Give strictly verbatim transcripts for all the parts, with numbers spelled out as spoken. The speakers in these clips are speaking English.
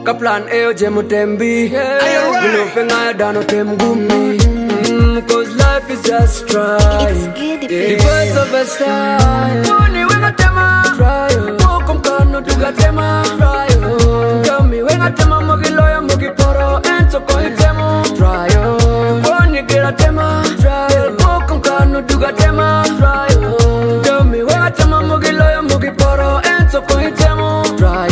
Kaplan eo jemu tembi Bilo penga dano tem gumi mm, Cause life is just trying The first of best time Tuni wenga tema Try Mokum kano tuga tema Try Kami wenga tema Mogi loya mogi poro Ento koi temo Try Wani gira tema Try Mokum kano tuga tema Try Kami wenga tema Mogi loya mogi poro Ento koi temo Try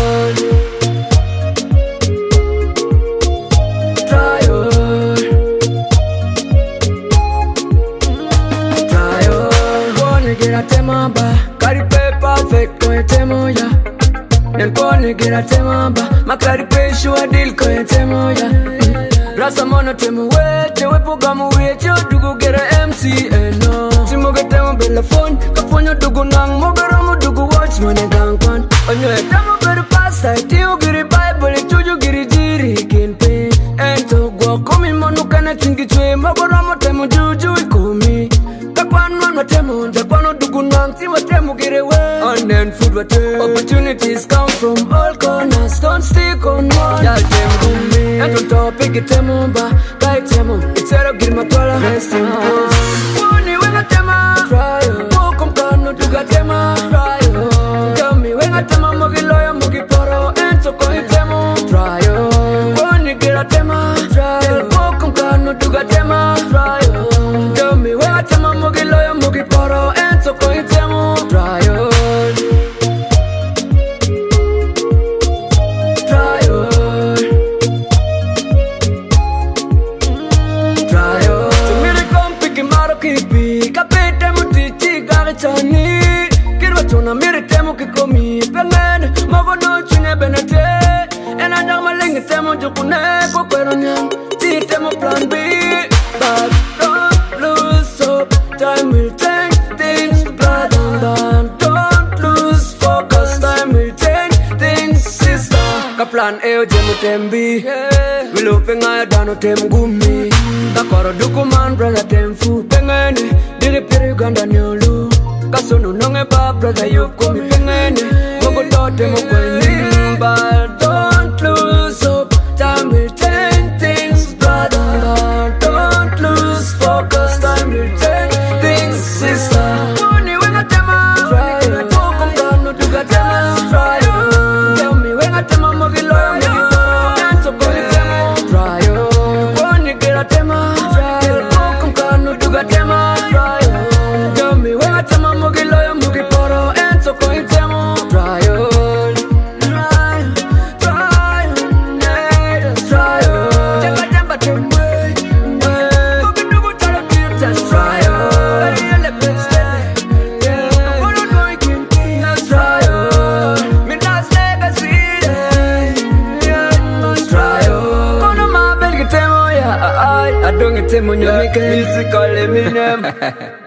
Tema ba, carry paper fake ko temo ya. Nen pone gira tema ba, ma carry pesho deal ko temo ya. Rasa mono temo we, te we pogamu we, te dugu gira M C no. Timo ge temo bella phone, ka fonyo dugu nang mo gara mo dugu watch mane gang pan. Onyo e temo beru pasta, ti u giri bible, tu ju giri jiri kin pe. Ento go komi monu kana tingi chwe, mo gara mo temo juju ikomi. Takwan man matemo, takwan dugu nang ti matemo get away. And then food wate. Opportunities come from all corners, don't stick on one. Y'all temo me. And on topic it temo ba, kai temo. It's a rock my tola. Rest in peace. Money when I tema, try. Mokum kano duga tema, try. Tell me when I tema mogi loya mogi poro, ento koi temo, try. Money get a tema, try. Mokum kano duga tema, try. Tell me when I tema mogi loya mogi poro, ento koi temo, try. Chani, kirwa tuna miri temo kikomi pengen, magono chine benete, ena nyama lingi temo jukune kwa kwero nyang, ti temo plan B, but don't lose hope, time will change things, blood and bond, don't lose focus, time will change things, sister. Kaplan eo jemu tembi, wilo penga ya dano tem gumi, kakoro dukuman brother temfu, pengene, diri piri ganda nyolu. Kasunu nonge ba brother you kumi pengene Mogo tote mo kwenye But don't lose hope Time will change things brother Don't lose focus Time will change things sister Money wenga tema Try Mokum kano tuga tema Try Tell me wenga tema mogi loya mogi toro Ento koni temo Try Money gira tema Try Mokum kano tuga tema Try Tell me wenga tema mogi loya mogi poro ento koi temo trial trial trial yeah trial jamba jamba temwe mogi dugu tala just trial ele beste yeah kono noi kin trial min das legacy yeah trial kono ma belgi temo ya ai adonge temo nyomi ke musical Eminem